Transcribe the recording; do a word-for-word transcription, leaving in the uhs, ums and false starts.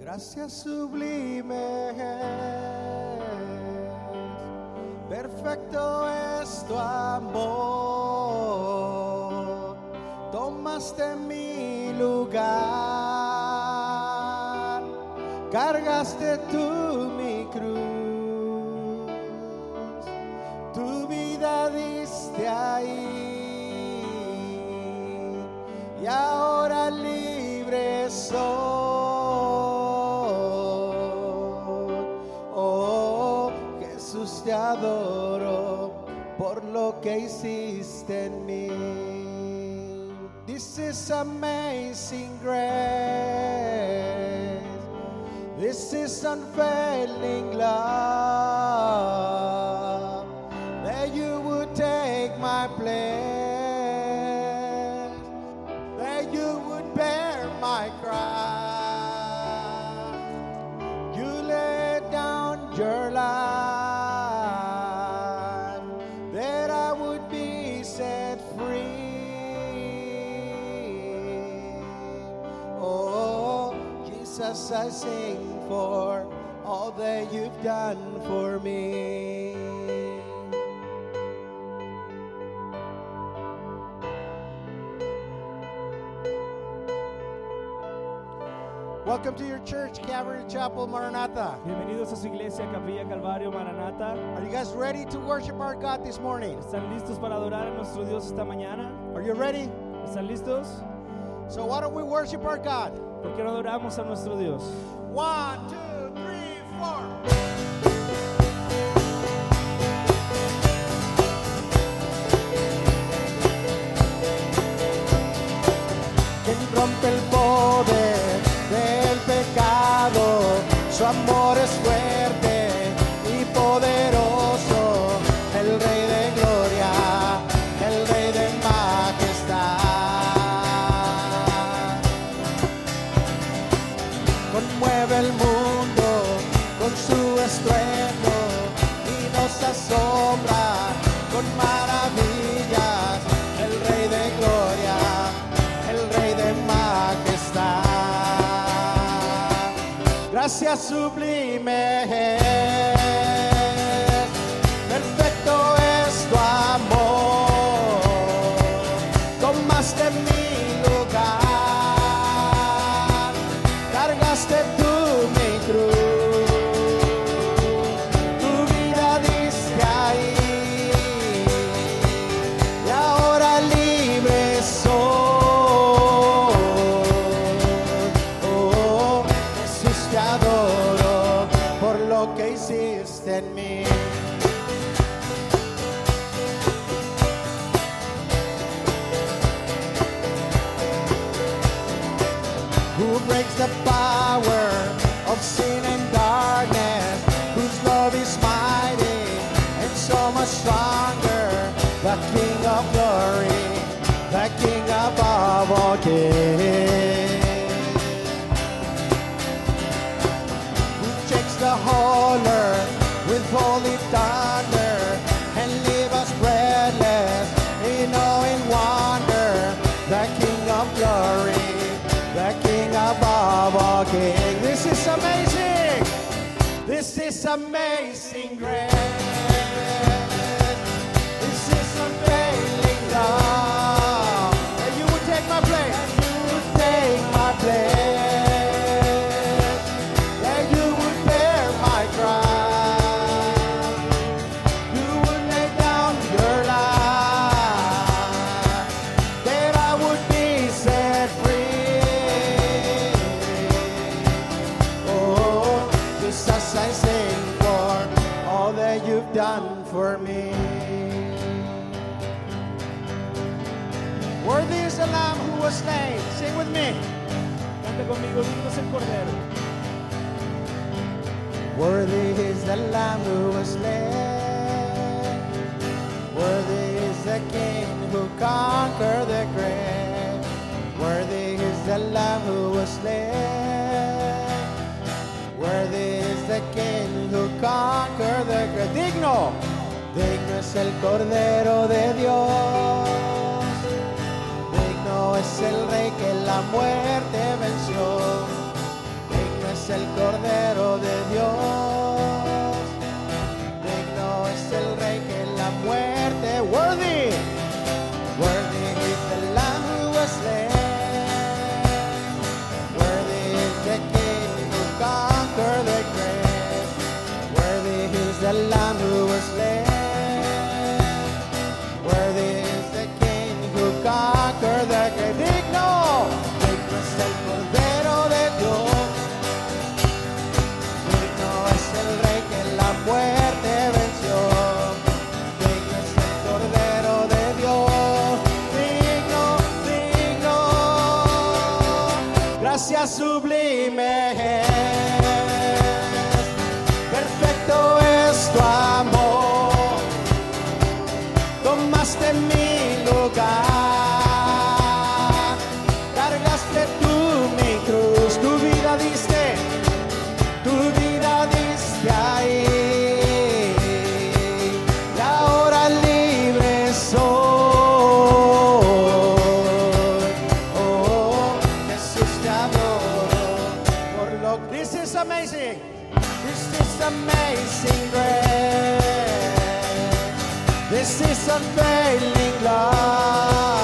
Gracias sublime es, perfecto es tu amor, tomaste mi lugar, cargaste tú mi cruz, tu vida diste ahí y ahora libre soy. Te adoro por lo que hiciste en mí. This is amazing grace. This is unfailing love, that you would take my place, that you would bear my cross. You laid down your life as I sing for all that you've done for me. Welcome to your church, Calvary Chapel, Maranatha. Bienvenidos a su iglesia, Capilla Calvario, Maranatha. Are you guys ready to worship our God this morning? ¿Están listos para adorar a nuestro Dios esta mañana? Are you ready? ¿Están listos? So why don't we worship our God? ¿Por qué no adoramos a nuestro Dios? One, two, three, four. Quien rompe el poder del pecado, su amor es fuerte y poderoso, el Rey de gloria, el Rey de majestad. Conmueve el mundo con su estruendo y nos asombra con maravillas, el Rey de gloria, el Rey de majestad. Gracias sublime es, perfecto es tu amor, tomaste mi lugar, cargaste tú mi cruz, tu vida diste ahí y ahora libre soy. Oh, Jesús, te adoro por lo que hiciste en mí. Who breaks the power of sin and darkness, whose love is mighty and so much stronger, the King of glory, the King above all kings, who shakes the whole earth with holy thunder and leave us breathless in awe and wonder, the King of glory, the King above all kings. This is amazing. This is amazing grace. This is unfailing love. And you would take my place. You would take my place. That you would bear my cross. You would lay down your life, that I would be set free. As I sing for all that you've done for me. Worthy is the Lamb who was slain. Sing with me. Canta conmigo, digno es el Cordero. Worthy is the Lamb who was slain. Worthy is the King who conquered the grave. Worthy is the Lamb who was slain. Worthy is the King who conquered the grave. Digno, digno es el Cordero de Dios. Digno es el Rey que la muerte venció. Digno es el muerte. Worthy, worthy is the Lamb who was slain. Worthy is the King who conquered the grave. Worthy is the Lamb who was slain. Worthy is the King who conquered the grave. Digno, digno es el Cordero de Dios. Digno es el Rey que la muerte venció. Digno es el Cordero de Dios. Digno, digno. Gracias sublimes. Perfecto es tu amor. Tomaste mi lugar. Cargaste tú mi cruz. Tu vida diste. Tu vida diste ahí. Y ahora libre soy. Oh, Jesús te adoro. Por lo que this is amazing. This is amazing grace. This is unfailing love.